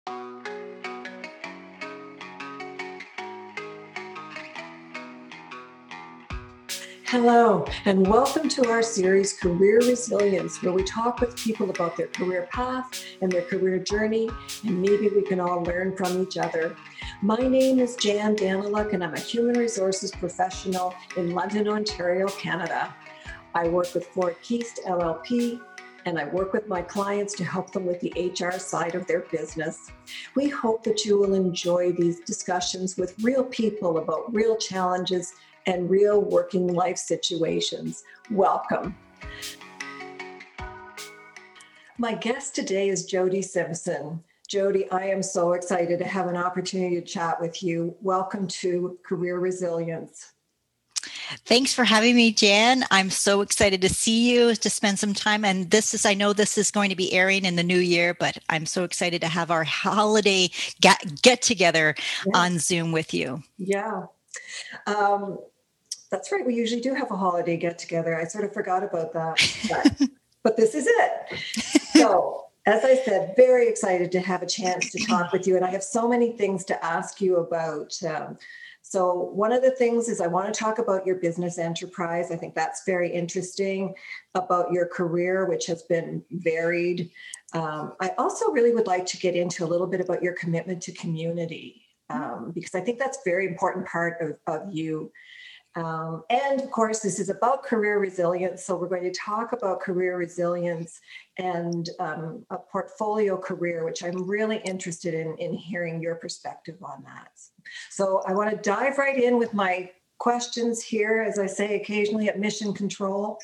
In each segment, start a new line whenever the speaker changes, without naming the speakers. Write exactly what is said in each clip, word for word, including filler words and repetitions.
Hello, and welcome to our series, Career Resilience, where we talk with people about their career path and their career journey, and maybe we can all learn from each other. My name is Jan Daniluk, and I'm a human resources professional in London, Ontario, Canada. I work with Ford Keast L L P, and I work with my clients to help them with the H R side of their business. We hope that you will enjoy these discussions with real people about real challenges and real working life situations. Welcome. My guest today is Jody Simpson. Jody, I am so excited to have an opportunity to chat with you. Welcome to Career Resilience.
Thanks for having me, Jan. I'm so excited to see you, to spend some time. And this is, I know this is going to be airing in the new year, but I'm so excited to have our holiday get, get together yeah. on Zoom with you.
Yeah. Um, That's right. We usually do have a holiday get together. I sort of forgot about that, but, but this is it. So, as I said, very excited to have a chance to talk with you. And I have so many things to ask you about. Um, so one of the things is I want to talk about your business enterprise. I think that's very interesting, about your career, which has been varied. Um, I also really would like to get into a little bit about your commitment to community, um, because I think that's a very important part of, of you. Um, and of course, this is about career resilience. So we're going to talk about career resilience and um, a portfolio career, which I'm really interested in, in hearing your perspective on that. So I want to dive right in with my questions here, as I say occasionally at Mission Control.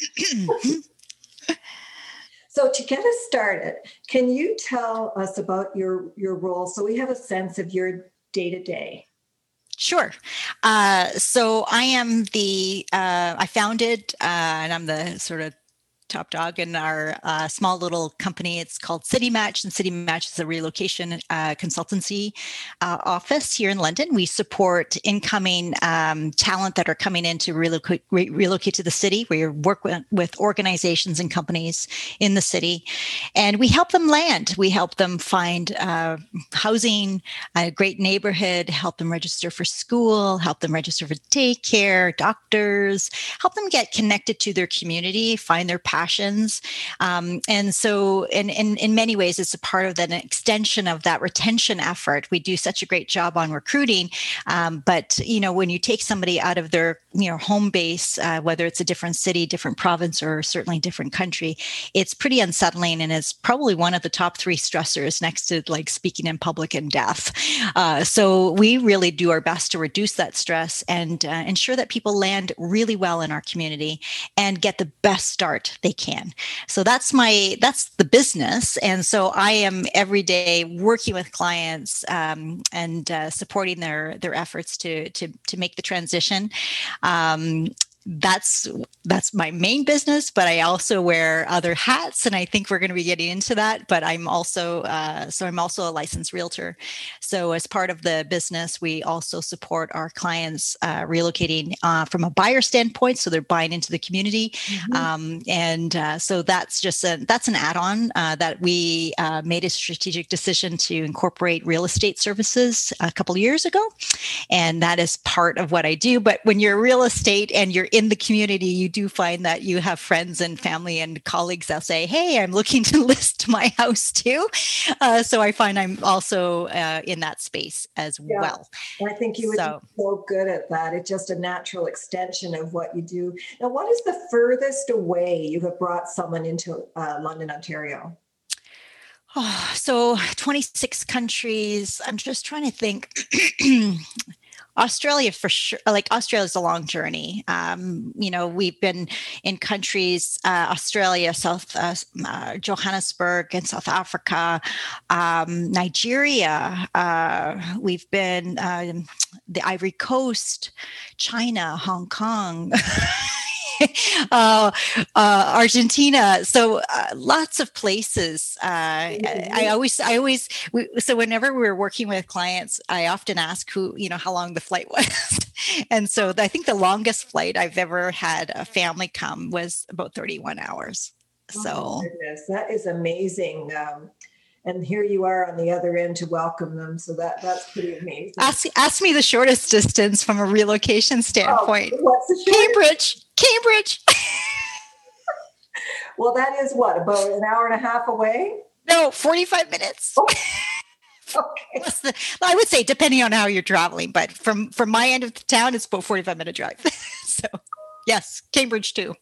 So to get us started, can you tell us about your, your role so we have a sense of your day-to-day?
Sure. Uh, so I am the, uh, I founded, uh, and I'm the sort of top dog in our uh, small little company. It's called City Match, and City Match is a relocation uh, consultancy uh, office here in London. We support incoming um, talent that are coming in to relocate, re- relocate to the city. We work with, with organizations and companies in the city, and we help them land. We help them find uh, housing, a great neighborhood, help them register for school, help them register for daycare, doctors, help them get connected to their community, find their passion. Passions. Um, and so in, in, in many ways, it's a part of an extension of that retention effort. We do such a great job on recruiting. Um, but, you know, when you take somebody out of their, you know, home base, uh, whether it's a different city, different province, or certainly different country, it's pretty unsettling. And it's probably one of the top three stressors next to like speaking in public and death. Uh, so we really do our best to reduce that stress and uh, ensure that people land really well in our community and get the best start they can. So that's my, that's the business. And so I am every day working with clients um, and uh, supporting their, their efforts to, to, to make the transition. Um, That's that's my main business, but I also wear other hats, and I think we're going to be getting into that. But I'm also uh, so I'm also a licensed realtor. So as part of the business, we also support our clients uh, relocating uh, from a buyer standpoint, so they're buying into the community, mm-hmm. um, and uh, so that's just a, that's an add-on uh, that we uh, made a strategic decision to incorporate real estate services a couple of years ago, and that is part of what I do. But when you're real estate and you're in the community, you do find that you have friends and family and colleagues that say, hey, I'm looking to list my house too. Uh, so I find I'm also uh, in that space as yeah. well.
I think you would so, be so good at that. It's just a natural extension of what you do. Now, what is the furthest away you have brought someone into uh, London, Ontario?
Oh, so twenty-six countries. I'm just trying to think. Australia for sure. Like Australia is a long journey. Um, you know, we've been in countries, uh, Australia, South uh, uh, Johannesburg, and South Africa, um, Nigeria. Uh, we've been um, the Ivory Coast, China, Hong Kong. uh, uh, Argentina. So uh, lots of places. Uh, mm-hmm. I, I always, I always, we, so whenever we're working with clients, I often ask who, you know, how long the flight was. And so I think the longest flight I've ever had a family come was about thirty-one hours. So
oh, goodness, that is amazing. Um, and here you are on the other end to welcome them. So that that's pretty amazing.
Ask, ask me the shortest distance from a relocation standpoint.
Oh, what's the shortest?
Cambridge, Cambridge.
Well, that is what, about an hour and a half away?
No, forty-five minutes.
Oh. Okay.
That's the, I would say, depending on how you're traveling, but from, from my end of the town, it's about forty-five minute drive. So yes, Cambridge too.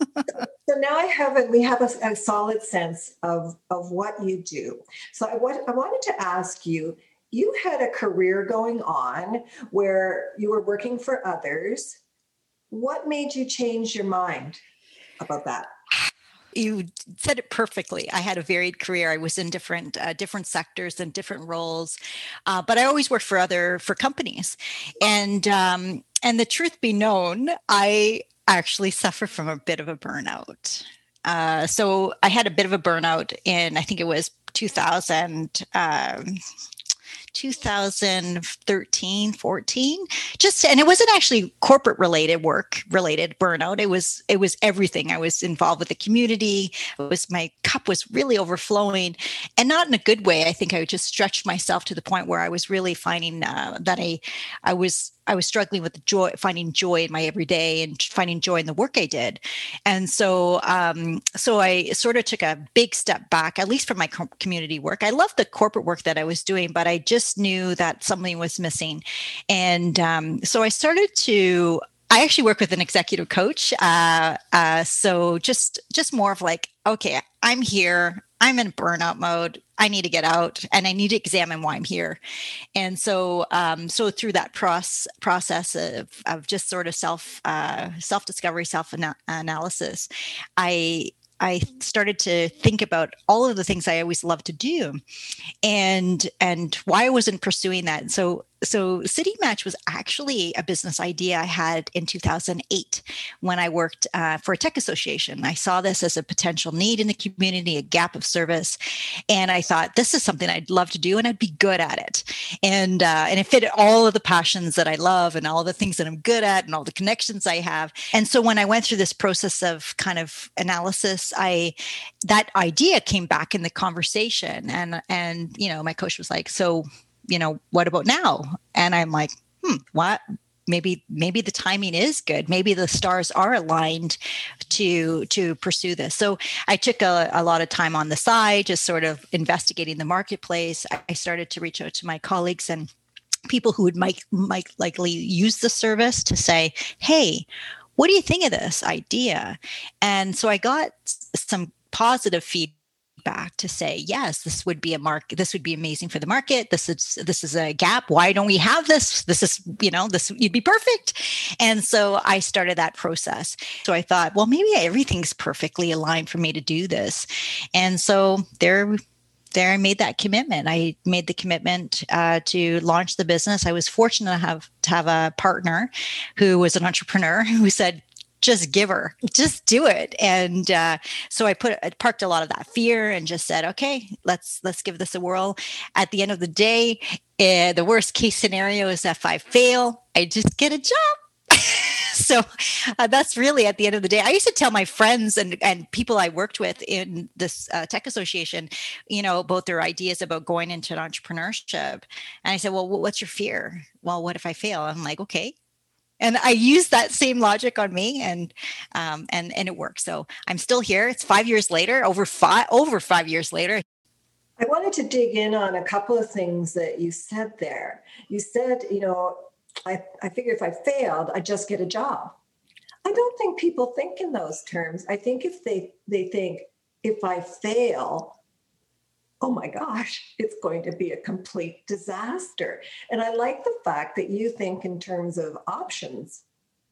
So now I have a, we have a, a solid sense of, of what you do. So I, what, I wanted to ask you, you had a career going on where you were working for others. What made you change your mind about that?
You said it perfectly. I had a varied career. I was in different uh, different sectors and different roles, uh, but I always worked for other for companies. And um, and the truth be known, I actually suffer from a bit of a burnout. Uh, so I had a bit of a burnout in, I think it was two thousand. Um, two thousand thirteen, fourteen, just, and it wasn't actually corporate related work related burnout. It was, it was everything. I was involved with the community. It was, my cup was really overflowing, and not in a good way. I think I just stretched myself to the point where I was really finding uh, that I, I was, I was struggling with the joy, finding joy in my everyday and finding joy in the work I did. And so, um, so I sort of took a big step back, at least from my com- community work. I loved the corporate work that I was doing, but I just knew that something was missing. And um, so I started to, I actually work with an executive coach. Uh, uh, so just, just more of like, okay, I'm here. I'm in burnout mode. I need to get out, and I need to examine why I'm here. And so, um, so through that process, process of, of just sort of self, uh, self discovery, self analysis, I, I started to think about all of the things I always loved to do, and and why I wasn't pursuing that. And so, so City Match was actually a business idea I had in two thousand eight when I worked uh, for a tech association. I saw this as a potential need in the community, a gap of service, and I thought this is something I'd love to do, and I'd be good at it. And uh, and it fit all of the passions that I love, and all the things that I'm good at, and all the connections I have. And so when I went through this process of kind of analysis, I that idea came back in the conversation, and and you know, my coach was like, so, you know, what about now? And I'm like, hmm, what? Maybe, maybe the timing is good. Maybe the stars are aligned to, to pursue this. So I took a, a lot of time on the side, just sort of investigating the marketplace. I started to reach out to my colleagues and people who would might, might likely use the service to say, hey, what do you think of this idea? And so I got some positive feedback back to say, yes, this would be a market. This would be amazing for the market. This is, this is a gap. Why don't we have this? This is, you know, this, you'd be perfect. And so I started that process. So I thought, well, maybe everything's perfectly aligned for me to do this. And so there, there I made that commitment. I made the commitment uh, to launch the business. I was fortunate to have, to have a partner who was an entrepreneur who said, just give her, just do it. And uh, so I put, I parked a lot of that fear and just said, okay, let's, let's give this a whirl. At the end of the day, uh, the worst case scenario is if I fail, I just get a job. So uh, that's really at the end of the day. I used to tell my friends and, and people I worked with in this uh, tech association, you know, about their ideas about going into entrepreneurship. And I said, well, what's your fear? Well, what if I fail? I'm like, okay. And I use that same logic on me, and um, and and it works. So I'm still here. It's five years later, over five over five years later.
I wanted to dig in on a couple of things that you said there. You said, you know, I, I figure if I failed, I just get a job. I don't think people think in those terms. I think if they they think if I fail, oh my gosh, it's going to be a complete disaster. And I like the fact that you think in terms of options.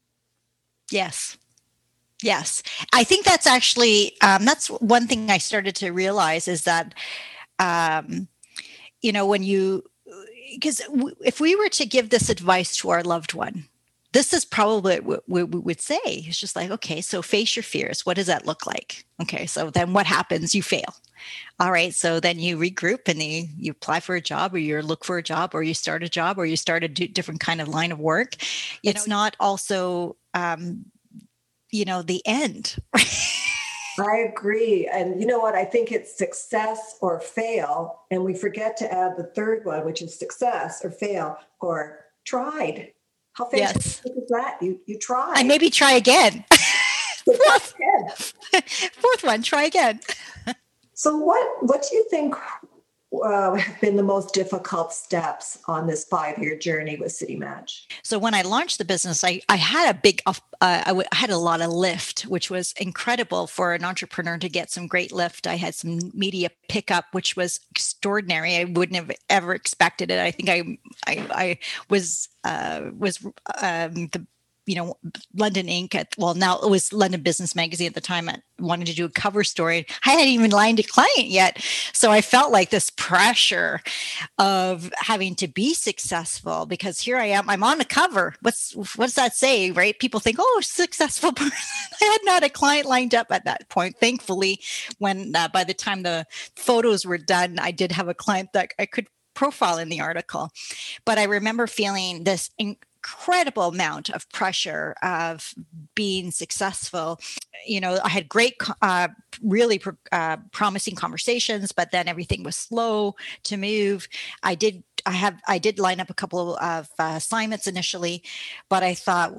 Yes. Yes. I think that's actually, um, that's one thing I started to realize is that, um, you know, when you, because w- if we were to give this advice to our loved one, this is probably what we would say. It's just like, okay, so face your fears. What does that look like? Okay, so then what happens? You fail. All right, so then you regroup and you, you apply for a job, or you look for a job, or you start a job, or you start a d- different kind of line of work. It's not also, um, you know, the end.
I agree. And you know what? I think it's success or fail. And we forget to add the third one, which is success or fail or tried. How fantastic
Yes.
is that? You you
And
tried.
maybe try again.
So try
Fourth,
again.
fourth one, try again.
So what what do you think uh, have been the most difficult steps on this five-year journey with City Match?
So when I launched the business, I, I had a big, uh, I, w- I had a lot of lift, which was incredible for an entrepreneur to get some great lift. I had some media pickup, which was extraordinary. I wouldn't have ever expected it. I think I, I, I was, uh, was um, the you know, London Inc. At, well, now it was London Business Magazine at the time. I wanted to do a cover story. I hadn't even lined a client yet. So I felt like this pressure of having to be successful because here I am, I'm on the cover. What's, what's that say, right? People think, oh, successful person. I had not a client lined up at that point. Thankfully, when uh, by the time the photos were done, I did have a client that I could profile in the article. But I remember feeling this incredible amount of pressure of being successful. You know, I had great, uh, really uh, promising conversations, but then everything was slow to move. I did, I have, I did line up a couple of uh, assignments initially, but I thought,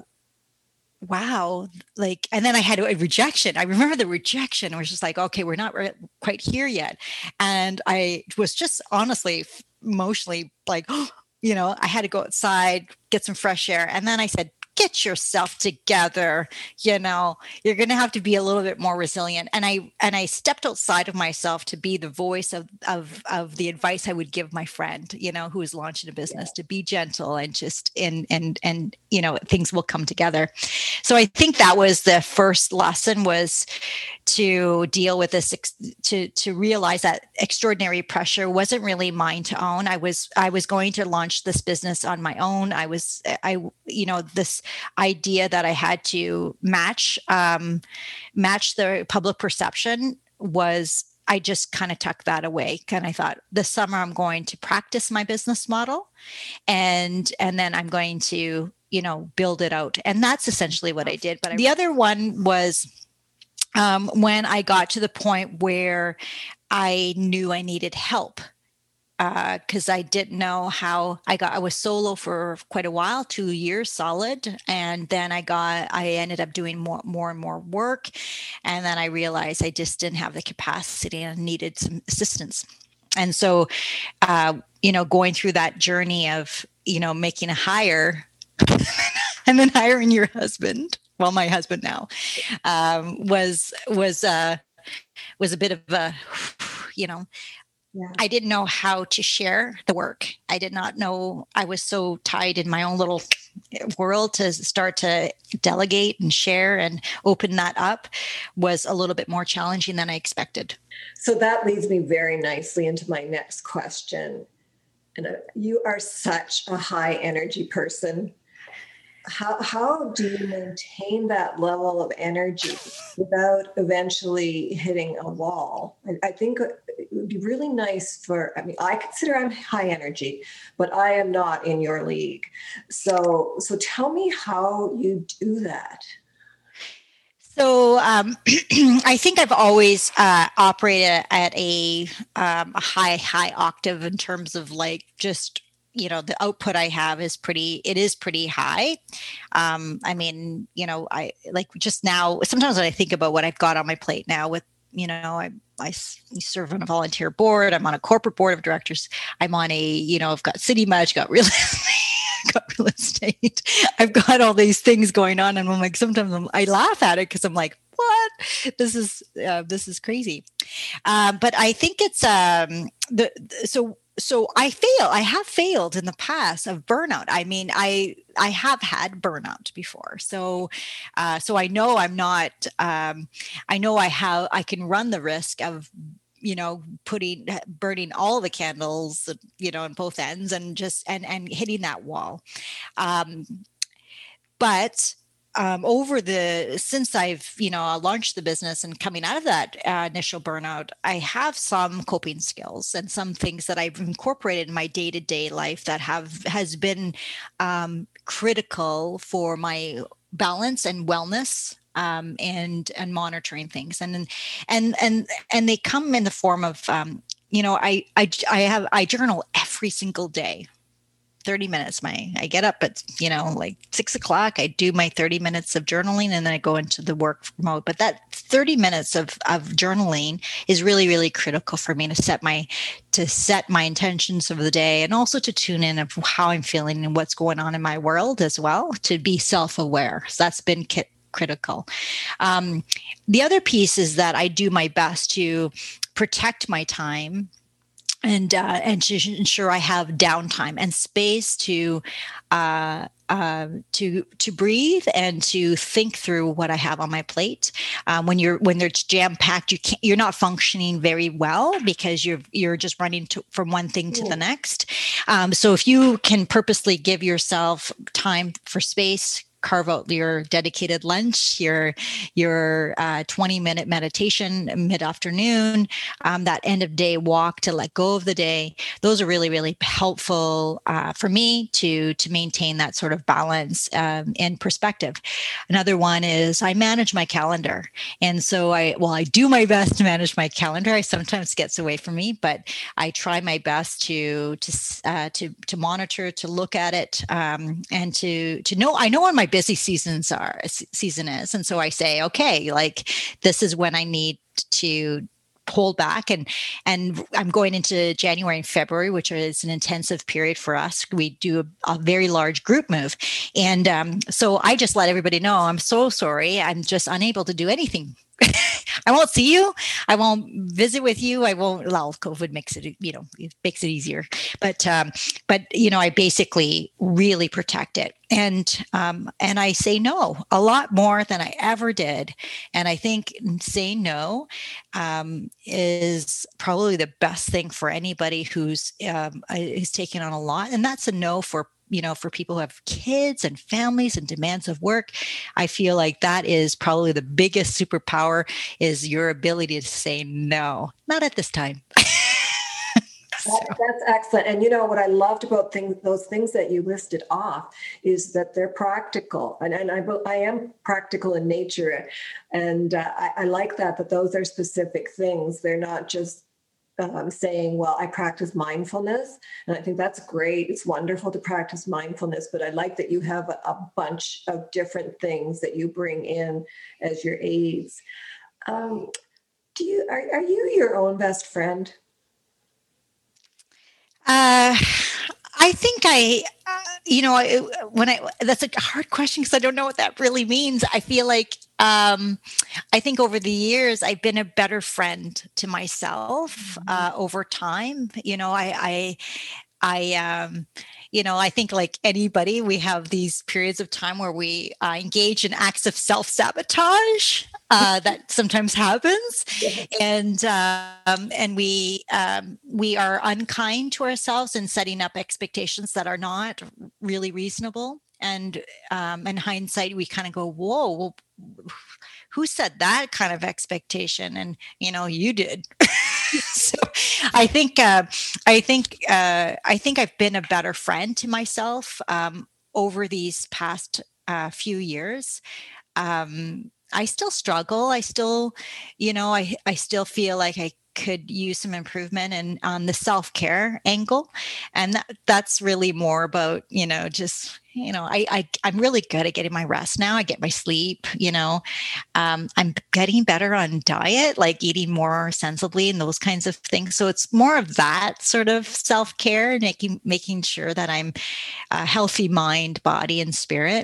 wow, like, and then I had a rejection. I remember the rejection. It was just like, okay, we're not re- quite here yet. And I was just honestly, emotionally like, oh, you know, I had to go outside, get some fresh air. And then I said, get yourself together. You know, you're going to have to be a little bit more resilient. And I, and I stepped outside of myself to be the voice of, of, of the advice I would give my friend, you know, who is launching a business, yeah. to be gentle and just, and, and, and, you know, things will come together. So I think that was the first lesson, was to deal with this, to, to realize that extraordinary pressure wasn't really mine to own. I was, I was going to launch this business on my own. I was, I, you know, this idea that I had to match, um, match the public perception was, I just kind of tucked that away. And I thought, this summer I'm going to practice my business model, and, and then I'm going to, you know, build it out. And that's essentially what I did. But I, the other one was, Um, when I got to the point where I knew I needed help, because uh, I didn't know how. I got, I was solo for quite a while, two years solid. And then I got, I ended up doing more, more and more work. And then I realized I just didn't have the capacity and needed some assistance. And so, uh, you know, going through that journey of, you know, making a hire and then hiring your husband, well, my husband now, um, was, was, uh, was a bit of a, you know, yeah. I didn't know how to share the work. I did not know. I was so tied in my own little world. To start to delegate and share and open that up was a little bit more challenging than I expected.
So that leads me very nicely into my next question. And uh, you are such a high energy person. How how do you maintain that level of energy without eventually hitting a wall? I, I think it would be really nice for, I mean, I consider I'm high energy, but I am not in your league. So so tell me how you do that.
So um, I think I've always uh, operated at a, um, a high, high octave in terms of like just, you know, the output I have is pretty, it is pretty high. Um, I mean, you know, I like just now, sometimes when I think about what I've got on my plate now with, you know, I, I serve on a volunteer board. I'm on a corporate board of directors. I'm on a, you know, I've got City Match, got real estate, got real estate. I've got all these things going on. And I'm like, sometimes I'm, I laugh at it because I'm like, what? This is, uh, this is crazy. Um, but I think it's, um, the, so, So I fail. I have failed in the past of burnout. I mean, I I have had burnout before. So, uh, so I know I'm not. Um, I know I have. I can run the risk of, you know, putting burning all the candles, you know, on both ends, and just and and hitting that wall. Um, but. Um, over the, since I've, you know, launched the business and coming out of that uh, initial burnout, I have some coping skills and some things that I've incorporated in my day-to-day life that have, has been um, critical for my balance and wellness um, and and monitoring things, and and and and they come in the form of um, you know I I I have I journal every single day. thirty minutes. My I get up at, you know, like six o'clock. I do my thirty minutes of journaling, and then I go into the work mode. But that thirty minutes of, of journaling is really, really critical for me to set my to set my intentions of the day, and also to tune in of how I'm feeling and what's going on in my world as well, to be self-aware. So that's been ki- critical. Um, the other piece is that I do my best to protect my time, and uh, and to ensure I have downtime and space to uh, uh, to to breathe and to think through what I have on my plate. Um, when you're when they're jam packed, you can't you're not functioning very well, because you're you're just running to, from one thing to the next. Um, so if you can purposely give yourself time for space, carve out your dedicated lunch, your your uh, twenty minute meditation mid afternoon, um, that end of day walk to let go of the day. Those are really, really helpful uh, for me to to maintain that sort of balance um, and perspective. Another one is I manage my calendar, and so I well I do my best to manage my calendar. I sometimes gets away from me, but I try my best to to uh, to to monitor, to look at it, um, and to to know I know when my busy seasons are season is, and so I say, okay, like this is when I need to hold back, and and I'm going into January and February, which is an intensive period for us. We do a, a very large group move, and um, so I just let everybody know, I'm so sorry, I'm just unable to do anything. I won't see you. I won't visit with you. I won't. Well, COVID makes it, you know, it makes it easier. But, um, but you know, I basically really protect it, and um, and I say no a lot more than I ever did. And I think saying no um, is probably the best thing for anybody who's um, is taking on a lot, and that's a no for you know, for people who have kids and families and demands of work. I feel like that is probably the biggest superpower, is your ability to say no, not at this time. So.
That, that's excellent. And you know what I loved about things, those things that you listed off, is that they're practical, and, and I, I am practical in nature, and uh, I, I like that. That those are specific things. They're not just um, saying, "Well, I practice mindfulness," and I think that's great. It's wonderful to practice mindfulness, but I like that you have a, a bunch of different things that you bring in as your aids. Um, do you are, are you your own best friend?
Uh, I think I, uh, you know, it, when I, that's a hard question because I don't know what that really means. I feel like, um, I think over the years, I've been a better friend to myself, uh, over time. You know, I, I, I, um, you know, I think like anybody, we have these periods of time where we uh, engage in acts of self-sabotage. Uh, that sometimes happens, and um, and we um, we are unkind to ourselves and setting up expectations that are not really reasonable. And um, in hindsight, we kind of go, "Whoa, well, who said that kind of expectation?" And you know, you did. So I think uh, I think uh, I think I've been a better friend to myself um, over these past uh, few years. Um, I still struggle. I still, you know, I I still feel like I could use some improvement and on the self-care angle, and that, that's really more about, you know, just, you know, I, I I'm really good at getting my rest now. I get my sleep, you know. um, I'm getting better on diet, like eating more sensibly and those kinds of things. So it's more of that sort of self-care, making making sure that I'm a healthy mind, body, and spirit.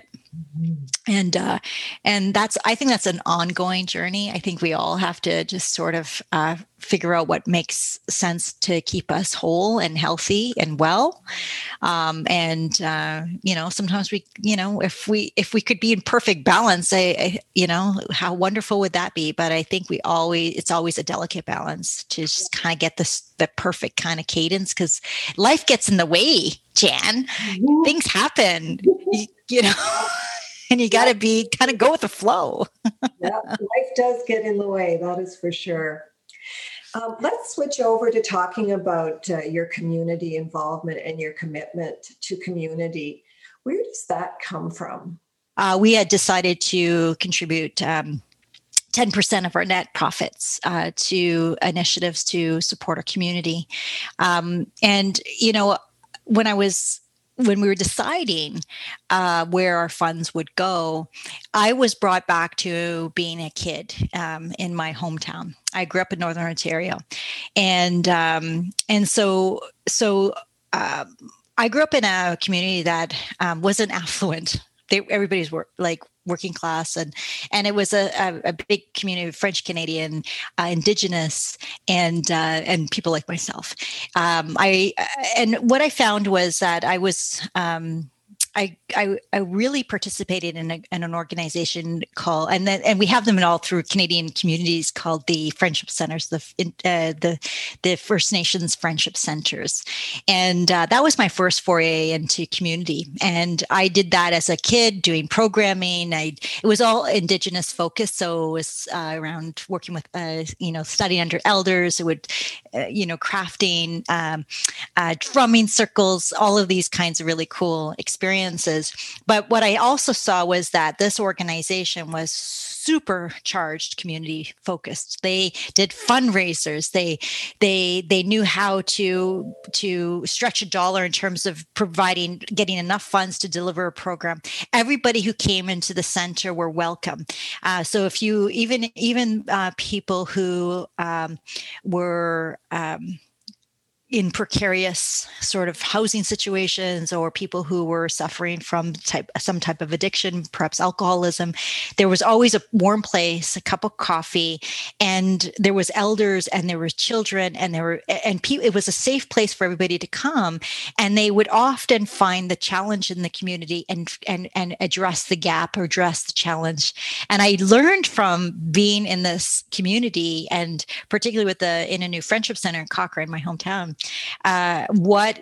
And uh, and that's I think that's an ongoing journey. I think we all have to just sort of uh, figure out what makes sense to keep us whole and healthy and well. Um, and uh, you know, sometimes we, you know, if we if we could be in perfect balance, I, I, you know, how wonderful would that be? But I think we always it's always a delicate balance to just kind of get this the perfect kind of cadence, because life gets in the way, Jan. Mm-hmm. Things happen, you, you know. And you got to be kind of go with the flow.
Yeah, life does get in the way. That is for sure. Um, let's switch over to talking about uh, your community involvement and your commitment to community. Where does that come from?
uh, we had decided to contribute um, ten percent of our net profits uh, to initiatives to support our community. Um, and, you know, when I was when we were deciding uh, where our funds would go, I was brought back to being a kid um, in my hometown. I grew up in Northern Ontario, and um, and so so uh, I grew up in a community that um, wasn't affluent. They, everybody's work, like working class, and and it was a, a, a big community of French Canadian, uh, Indigenous, and uh, and people like myself. Um, I and what I found was that I was. Um, I, I, I really participated in, a, in an organization called, and then and we have them in all through Canadian communities, called the Friendship Centers, the uh, the the First Nations Friendship Centers, and uh, that was my first foray into community. And I did that as a kid, doing programming. I it was all Indigenous focused, so it was uh, around working with uh, you know studying under elders. It would uh, you know crafting, um, uh, drumming circles, all of these kinds of really cool experiences. But what I also saw was that this organization was supercharged community focused. They did fundraisers. They they they knew how to to stretch a dollar in terms of providing getting enough funds to deliver a program. Everybody who came into the center were welcome. Uh, so if you even even uh, people who um, were um, in precarious sort of housing situations, or people who were suffering from type some type of addiction, perhaps alcoholism, there was always a warm place, a cup of coffee, and there was elders, and there were children, and there were and pe- it was a safe place for everybody to come, and they would often find the challenge in the community and and and address the gap or address the challenge. And I learned from being in this community, and particularly with the Innu Friendship Center in Cochrane, my hometown, uh, what,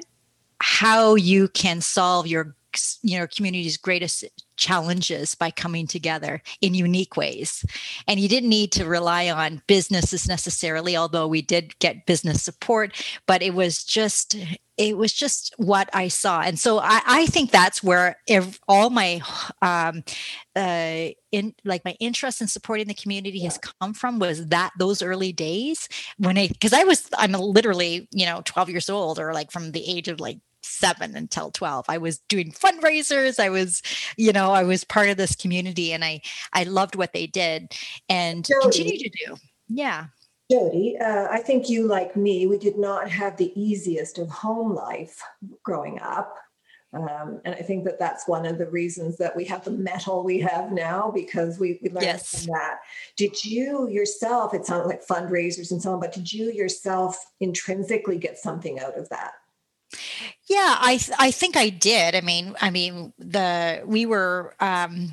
how you can solve your, you know, community's greatest challenges by coming together in unique ways. And you didn't need to rely on businesses necessarily, although we did get business support, but it was just, it was just what I saw. And so I, I think that's where ev- all my, um, uh, in like my interest in supporting the community has come from, was that those early days when I, cause I was, I'm literally, you know, twelve years old, or like from the age of like seven until twelve, I was doing fundraisers. I was, you know, I was part of this community, and I, I loved what they did and
Jody,
continue to do. Yeah.
Jody, uh, I think you, like me, we did not have the easiest of home life growing up. Um, and I think that that's one of the reasons that we have the metal we have now, because we, we learned
Yes.
from that. Did you yourself, it sounded like fundraisers and so on, but did you yourself intrinsically get something out of that?
Yeah, I th- I think I did. I mean, I mean the we were um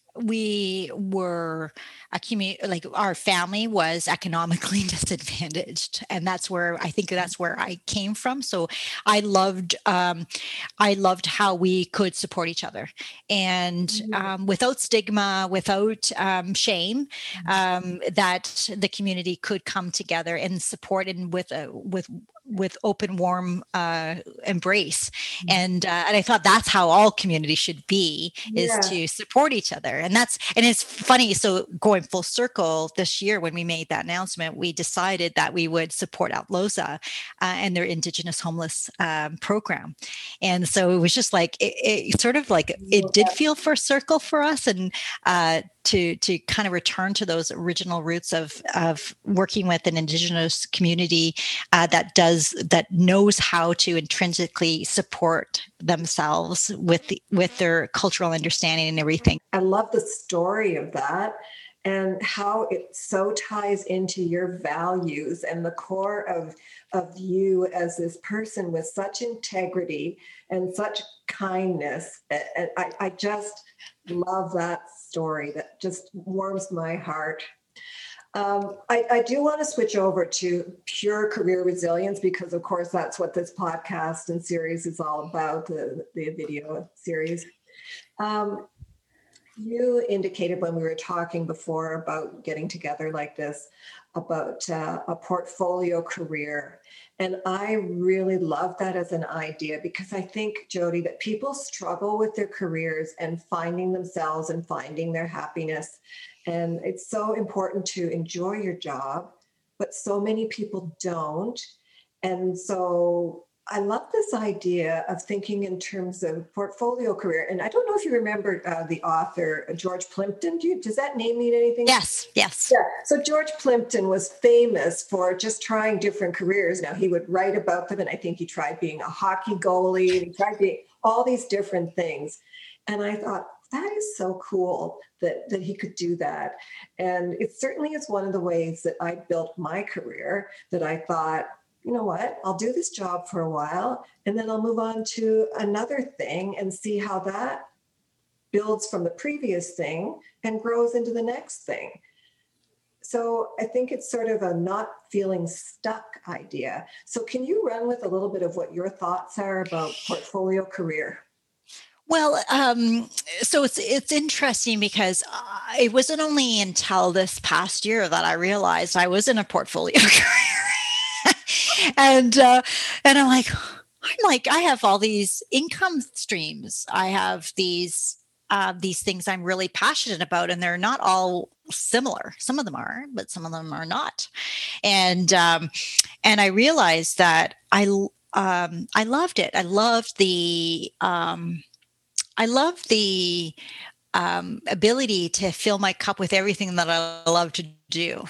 we were a community, like our family was economically disadvantaged, and that's where I think that's where I came from. So I loved um I loved how we could support each other, and um, without stigma, without um, shame, um, that the community could come together and support, and with a with with open, warm uh, embrace. And uh, and I thought that's how all community should be, is
Yeah.
to support each other. And that's and it's funny. So going full circle, this year when we made that announcement, we decided that we would support Outloza uh, and their Indigenous homeless um, program. And so it was just like it, it sort of like it did feel full circle for us, and uh, to to kind of return to those original roots of of working with an Indigenous community uh, that does that knows how to intrinsically support themselves with the, with their cultural understanding and everything.
I love the story of that, and how it so ties into your values and the core of of you as this person with such integrity and such kindness. And I, I just love that story. That just warms my heart. Um, I, I do want to switch over to pure career resilience, because, of course, that's what this podcast and series is all about, the, the video series. Um, you indicated when we were talking before about getting together like this, about uh, a portfolio career. And I really love that as an idea because I think, Jody, that people struggle with their careers and finding themselves and finding their happiness. And it's so important to enjoy your job, but so many people don't. And so I love this idea of thinking in terms of portfolio career. And I don't know if you remember uh, the author, uh, George Plimpton. Do you, does that name mean anything?
Yes, yes.
Yeah. So George Plimpton was famous for just trying different careers. Now, he would write about them, and I think he tried being a hockey goalie, and he tried being all these different things. And I thought, that is so cool that, that he could do that. And it certainly is one of the ways that I built my career, that I thought, you know what, I'll do this job for a while, and then I'll move on to another thing and see how that builds from the previous thing and grows into the next thing. So I think it's sort of a not feeling stuck idea. So can you run with a little bit of what your thoughts are about portfolio career?
Well, um, so it's it's interesting because uh, it wasn't only until this past year that I realized I was in a portfolio career. and uh, and I'm like, I'm like, I have all these income streams. I have these uh, these things I'm really passionate about, and they're not all similar. Some of them are, but some of them are not. And um, and I realized that I um, I loved it. I loved the um, I loved the um, ability to fill my cup with everything that I love to do.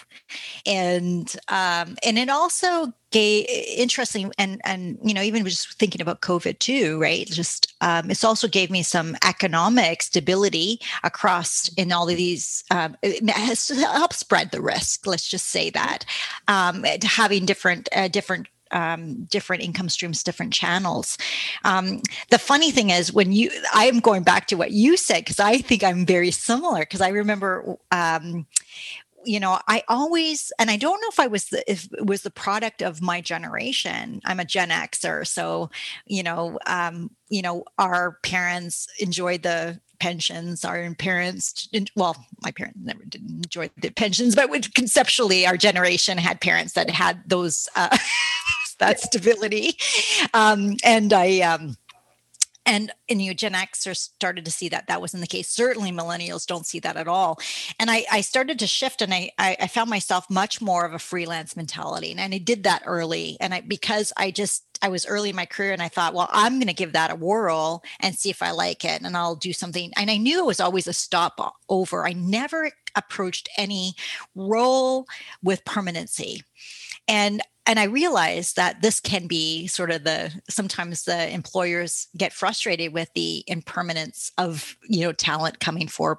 And um, and it also gave interesting and and you know, even just thinking about COVID too, right? Just um, it's also gave me some economic stability across in all of these. Um, it has helped spread the risk. Let's just say that um, having different uh, different. Um, different income streams, different channels. Um, the funny thing is when you, I'm going back to what you said, because I think I'm very similar, because I remember, um, you know, I always, and I don't know if I was the, if it was the product of my generation. I'm a Gen Xer. So, you know, um, you know, our parents enjoyed the pensions. Our parents, well, my parents never did enjoy the pensions, but conceptually our generation had parents that had those, uh, that stability. Um, and I, um, and, and you know, Gen Xers started to see that that wasn't the case. Certainly millennials don't see that at all. And I, I started to shift, and I, I found myself much more of a freelance mentality. And I did that early. And I, because I just, I was early in my career, and I thought, well, I'm going to give that a whirl and see if I like it, and I'll do something. And I knew it was always a stop over. I never approached any role with permanency. And And I realized that this can be sort of the, sometimes the employers get frustrated with the impermanence of, you know, talent coming for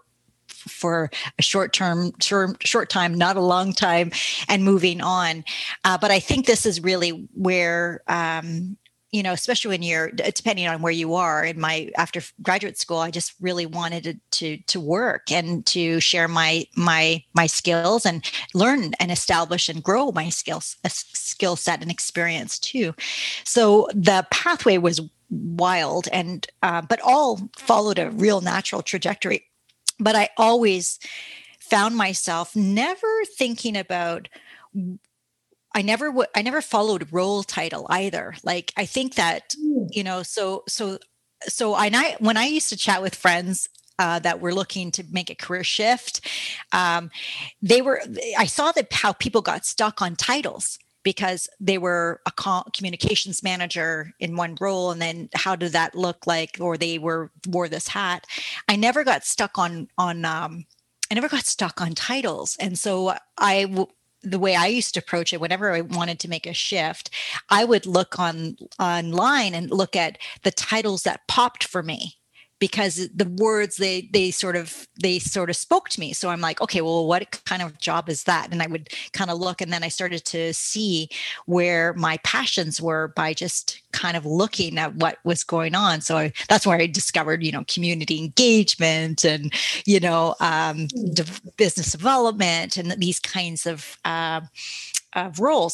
for a short term, short, short time, not a long time, and moving on. Uh, but I think this is really where, um, you know, especially when you're, depending on where you are. In my, after graduate school, I just really wanted to, to, to work and to share my, my, my skills and learn and establish and grow my skills, a skill set and experience too. So the pathway was wild, and, uh, but all followed a real natural trajectory. But I always found myself never thinking about, I never w- I never followed role title either. Like, I think that, you know, so, so, so I, and I, when I used to chat with friends uh, that were looking to make a career shift, um, they were, I saw that how people got stuck on titles because they were a communications manager in one role. And then how did that look like? Or they were, wore this hat. I never got stuck on, on, um, I never got stuck on titles. And so I, w- the way I used to approach it, whenever I wanted to make a shift, I would look on online and look at the titles that popped for me, because the words they they sort of they sort of spoke to me. So I'm like, okay, well, what kind of job is that? And I would kind of look, and then I started to see where my passions were by just kind of looking at what was going on. So I, that's where I discovered, you know, community engagement and, you know, um, de- business development and these kinds of uh, of roles that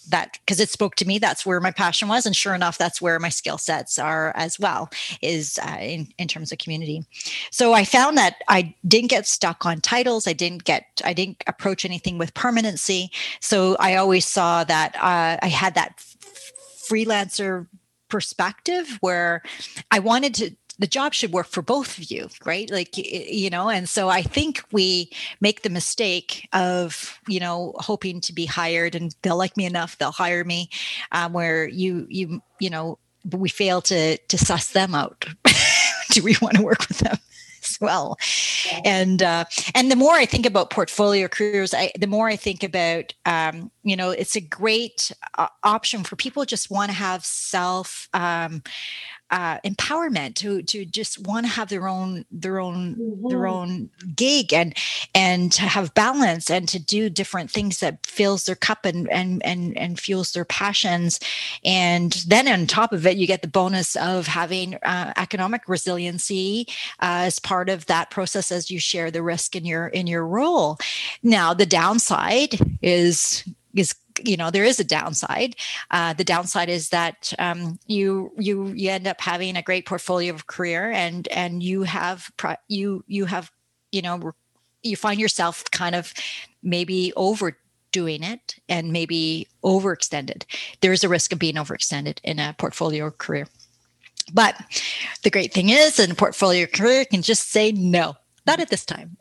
that, because it spoke to me, that's where my passion was. And sure enough, that's where my skill sets are as well, is uh, in, in terms of community. So I found that I didn't get stuck on titles. I didn't get, I didn't approach anything with permanency. So I always saw that uh, I had that f- freelancer perspective where I wanted to, the job should work for both of you, right? Like, you know, and so I think we make the mistake of, you know, hoping to be hired and they'll like me enough, they'll hire me, um, where you, you, you know, but we fail to, to suss them out. Do we want to work with them as well? Yeah. And, uh, and the more I think about portfolio careers, I, the more I think about, um, you know, it's a great uh, option for people who just want to have self, um, Uh, empowerment to to just want to have their own their own mm-hmm. their own gig and and to have balance and to do different things that fills their cup and and and and fuels their passions. And then on top of it, you get the bonus of having uh, economic resiliency uh, as part of that process as you share the risk in your in your role. Now, the downside is is you know, there is a downside. Uh, the downside is that um, you you you end up having a great portfolio of career, and and you have you you have you know you find yourself kind of maybe overdoing it and maybe overextended. There is a risk of being overextended in a portfolio career. But the great thing is, in a portfolio career, can just say no, not at this time.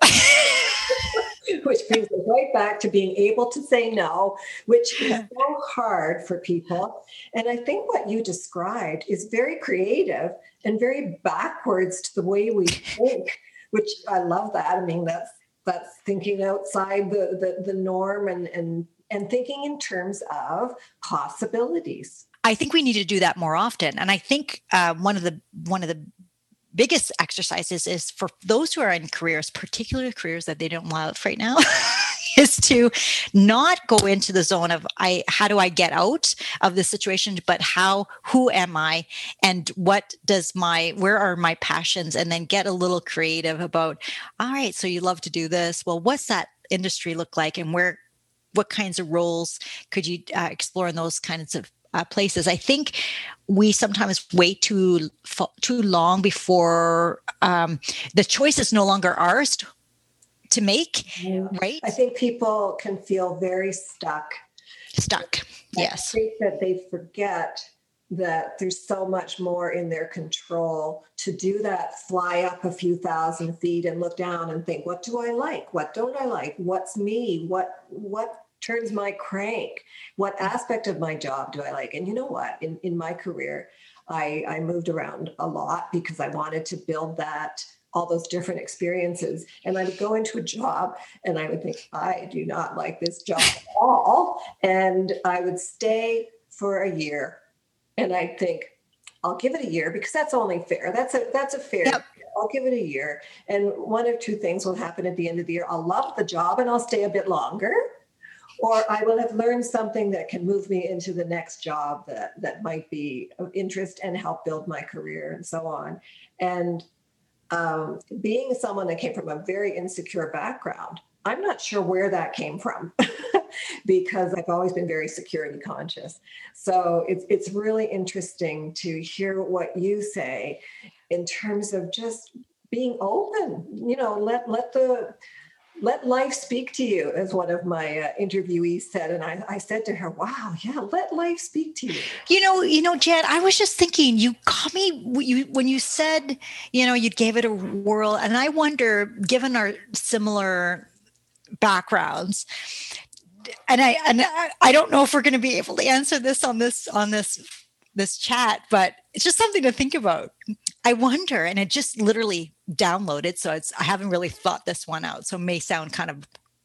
Which brings us right back to being able to say no, which is so hard for people. And I think what you described is very creative and very backwards to the way we think, which I love that. I mean, that's that's thinking outside the, the, the norm and, and, and thinking in terms of possibilities.
I think we need to do that more often. And I think uh, one of the one of the biggest exercises is for those who are in careers, particularly careers that they don't love right now, is to not go into the zone of I how do I get out of this situation, but how who am I and what does my where are my passions, and then get a little creative about, all right, so you love to do this. Well, what's that industry look like, and where what kinds of roles could you uh, explore in those kinds of Uh, places? I think we sometimes wait too too long before um, the choice is no longer ours to, to make, right?
I think people can feel very stuck.
Stuck, yes.
I think that they forget that there's so much more in their control to do that fly up a few thousand feet and look down and think, what do I like? What don't I like? What's me? What what turns my crank? What aspect of my job do I like? And you know what? In, in my career, I, I moved around a lot because I wanted to build that, all those different experiences. And I would go into a job and I would think, I do not like this job at all. And I would stay for a year and I'd think, I'll give it a year because that's only fair. That's a, that's a fair
Yep.
I'll give it a year. And one of two things will happen at the end of the year. I'll love the job and I'll stay a bit longer. Or I will have learned something that can move me into the next job that, that might be of interest and help build my career and so on. And um, being someone that came from a very insecure background, I'm not sure where that came from because I've always been very security conscious. So it's it's really interesting to hear what you say in terms of just being open, you know, let let the Let life speak to you, as one of my uh, interviewees said. And I, I said to her, wow, yeah, let life speak to you.
You know, you know, Jen, I was just thinking, you got me you, when you said, you know, you gave it a whirl. And I wonder, given our similar backgrounds, and I and I, I don't know if we're going to be able to answer this on this on this this chat, but it's just something to think about. I wonder, and it just literally downloaded, so it's I haven't really thought this one out, so it may sound kind of.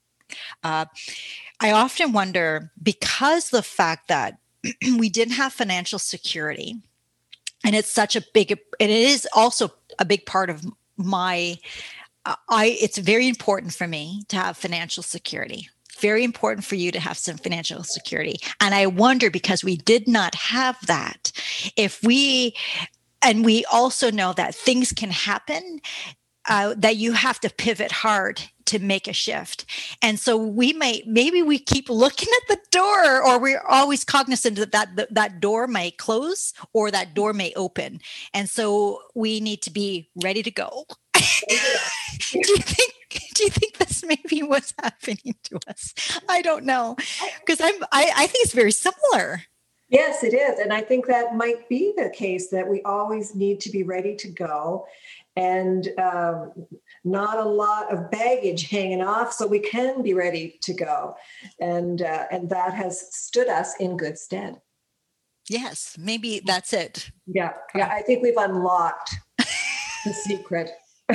Uh, I often wonder, because the fact that we didn't have financial security, and it's such a big, and it is also a big part of my. Uh, I it's very important for me to have financial security. Very important for you to have some financial security, and I wonder, because we did not have that, if we. And we also know that things can happen, uh, that you have to pivot hard to make a shift. And so we may, maybe we keep looking at the door, or we're always cognizant that that, that door may close or that door may open. And so we need to be ready to go. Do you think, do you think that's maybe what's happening to us? I don't know. Because I'm, I, I think it's very similar.
Yes, it is. And I think that might be the case, that we always need to be ready to go, and um, not a lot of baggage hanging off, so we can be ready to go. And uh, and that has stood us in good stead.
Yes, maybe that's it.
Yeah, yeah. I think we've unlocked the secret.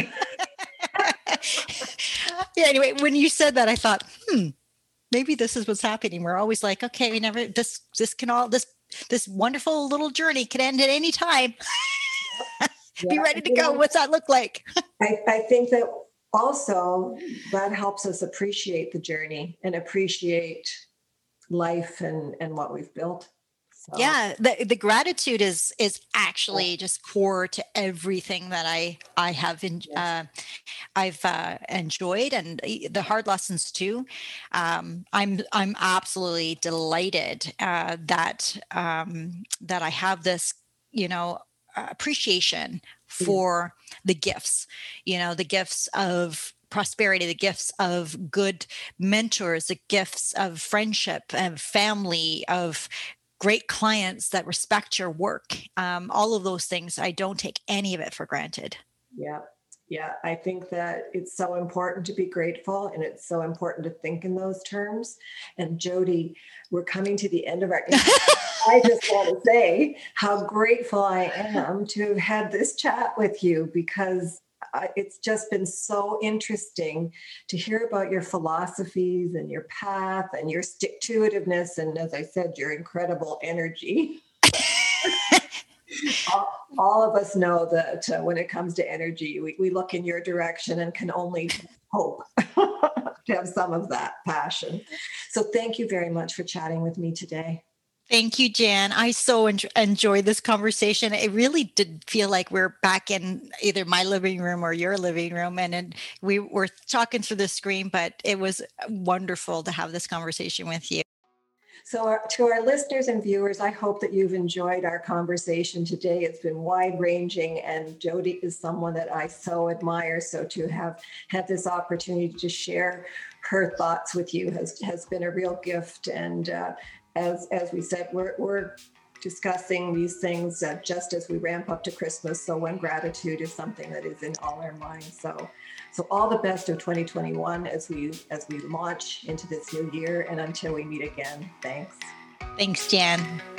Yeah, anyway, when you said that, I thought, hmm, maybe this is what's happening. We're always like, okay, we never, this, this can all, this, this wonderful little journey can end at any time. Yep. Be ready to go. What's that look like?
I, I think that also that helps us appreciate the journey and appreciate life and, and what we've built. So.
Yeah, the, the gratitude is is actually just core to everything that I I have in, uh, I've uh, enjoyed, and the hard lessons too. Um, I'm I'm absolutely delighted uh, that um, that I have this, you know, appreciation for yeah. the gifts, you know, the gifts of prosperity, the gifts of good mentors, the gifts of friendship and family, of great clients that respect your work. Um, all of those things, I don't take any of it for granted.
Yeah. Yeah. I think that it's so important to be grateful, and it's so important to think in those terms. And Jody, we're coming to the end of our interview. I just want to say how grateful I am to have had this chat with you, because Uh, it's just been so interesting to hear about your philosophies and your path and your stick-to-itiveness. And as I said, your incredible energy. all, all of us know that uh, when it comes to energy, we, we look in your direction and can only hope to have some of that passion. So thank you very much for chatting with me today.
Thank you, Jan. I so en- enjoyed this conversation. It really did feel like we're back in either my living room or your living room. And, and we were talking through the screen, but it was wonderful to have this conversation with you.
So our, to our listeners and viewers, I hope that you've enjoyed our conversation today. It's been wide-ranging, and Jody is someone that I so admire. So to have had this opportunity to share her thoughts with you has, has been a real gift. And uh, as as we said, we're, we're discussing these things uh, just as we ramp up to Christmas. So when gratitude is something that is in all our minds. So So all the best of twenty twenty-one as we as we launch into this new year. And until we meet again, thanks.
Thanks, Jan.